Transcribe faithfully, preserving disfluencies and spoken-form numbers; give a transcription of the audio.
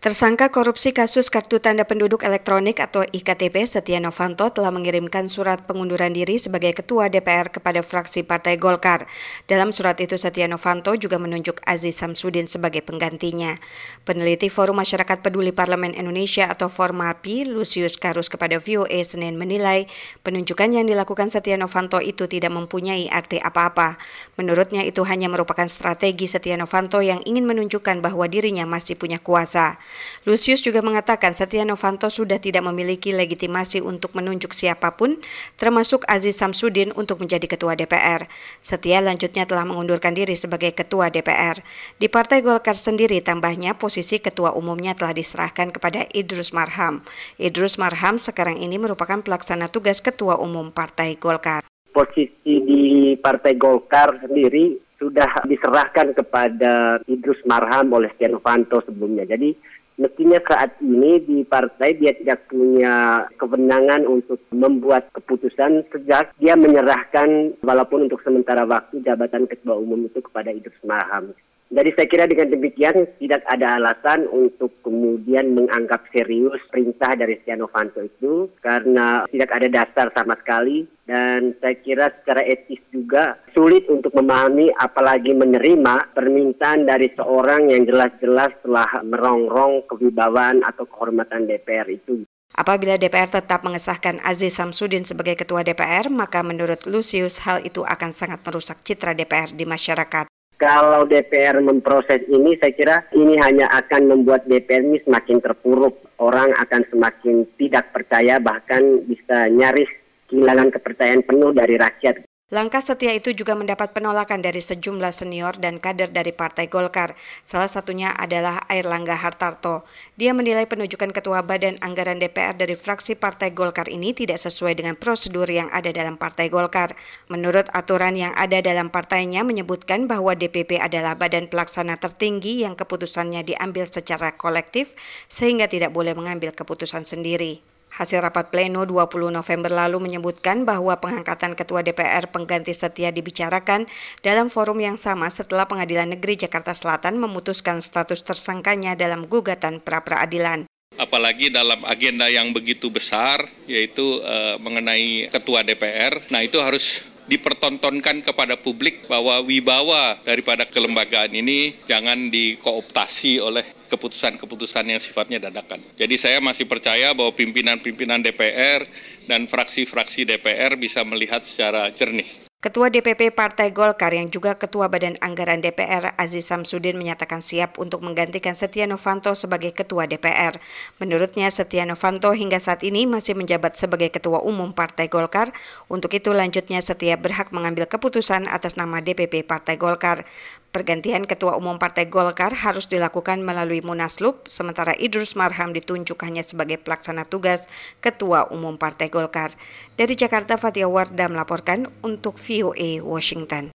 Tersangka korupsi kasus Kartu Tanda Penduduk Elektronik atau I K T P Setia Novanto telah mengirimkan surat pengunduran diri sebagai Ketua D P R kepada fraksi Partai Golkar. Dalam surat itu Setia Novanto juga menunjuk Aziz Samsudin sebagai penggantinya. Peneliti Forum Masyarakat Peduli Parlemen Indonesia atau Formapi, Lusius Karus kepada V O A Senin menilai penunjukan yang dilakukan Setia Novanto itu tidak mempunyai arti apa-apa. Menurutnya itu hanya merupakan strategi Setia Novanto yang ingin menunjukkan bahwa dirinya masih punya kuasa. Lusius juga mengatakan Setia Novanto sudah tidak memiliki legitimasi untuk menunjuk siapapun, termasuk Aziz Samsudin untuk menjadi Ketua D P R. Setia lanjutnya telah mengundurkan diri sebagai Ketua D P R. Di Partai Golkar sendiri tambahnya posisi Ketua Umumnya telah diserahkan kepada Idrus Marham. Idrus Marham sekarang ini merupakan pelaksana tugas Ketua Umum Partai Golkar. Posisi di Partai Golkar sendiri sudah diserahkan kepada Idrus Marham oleh Setia Novanto sebelumnya. Jadi mestinya saat ini di partai dia tidak punya kewenangan untuk membuat keputusan sejak dia menyerahkan walaupun untuk sementara waktu jabatan Ketua Umum itu kepada Idrus Marham. Jadi saya kira dengan demikian tidak ada alasan untuk kemudian menganggap serius perintah dari Setia Novanto itu karena tidak ada dasar sama sekali dan saya kira secara etis juga sulit untuk memahami apalagi menerima permintaan dari seorang yang jelas-jelas telah merongrong kewibawaan atau kehormatan D P R itu. Apabila D P R tetap mengesahkan Aziz Samsudin sebagai Ketua D P R, maka menurut Lusius hal itu akan sangat merusak citra D P R di masyarakat. Kalau D P R memproses ini, saya kira ini hanya akan membuat D P R ini semakin terpuruk. Orang akan semakin tidak percaya, bahkan bisa nyaris kehilangan kepercayaan penuh dari rakyat. Langkah Setia itu juga mendapat penolakan dari sejumlah senior dan kader dari Partai Golkar. Salah satunya adalah Airlangga Hartarto. Dia menilai penunjukan Ketua Badan Anggaran D P R dari fraksi Partai Golkar ini tidak sesuai dengan prosedur yang ada dalam Partai Golkar. Menurut aturan yang ada dalam partainya menyebutkan bahwa D P P adalah badan pelaksana tertinggi yang keputusannya diambil secara kolektif sehingga tidak boleh mengambil keputusan sendiri. Hasil rapat pleno dua puluh November lalu menyebutkan bahwa pengangkatan Ketua D P R pengganti Setia dibicarakan dalam forum yang sama setelah Pengadilan Negeri Jakarta Selatan memutuskan status tersangkanya dalam gugatan pra-peradilan. Apalagi dalam agenda yang begitu besar, yaitu uh, mengenai Ketua D P R, nah itu harus dipertontonkan kepada publik bahwa wibawa daripada kelembagaan ini jangan dikooptasi oleh keputusan-keputusan yang sifatnya dadakan. Jadi saya masih percaya bahwa pimpinan-pimpinan D P R dan fraksi-fraksi D P R bisa melihat secara jernih. Ketua D P P Partai Golkar yang juga Ketua Badan Anggaran D P R Aziz Samsudin menyatakan siap untuk menggantikan Setia Novanto sebagai Ketua D P R. Menurutnya Setia Novanto hingga saat ini masih menjabat sebagai Ketua Umum Partai Golkar. Untuk itu lanjutnya Setia berhak mengambil keputusan atas nama D P P Partai Golkar. Pergantian Ketua Umum Partai Golkar harus dilakukan melalui Munaslup, sementara Idrus Marham ditunjuk hanya sebagai pelaksana tugas Ketua Umum Partai Golkar. Dari Jakarta, Fatia Wardah melaporkan untuk V O A Washington.